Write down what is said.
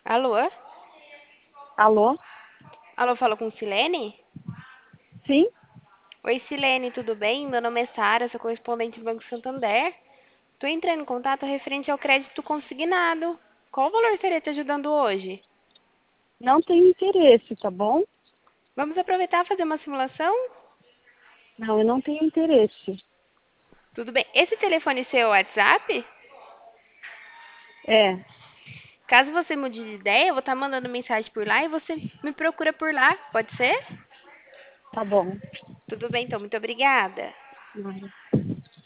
Alô? Alô? Alô, fala com Silene? Sim? Oi, Silene, tudo bem? Meu nome é Sara, sou correspondente do Banco Santander. Estou entrando em contato referente ao crédito consignado. Qual o valor estaria te ajudando hoje? Não tenho interesse, tá bom? Vamos aproveitar e fazer uma simulação? Não, eu não tenho interesse. Tudo bem. Esse telefone seu é o WhatsApp? É, Caso você mude de ideia, eu vou estar mandando mensagem por lá e você me procura por lá. Pode ser? tá bom. Tudo bem, então. Muito obrigada. Nada.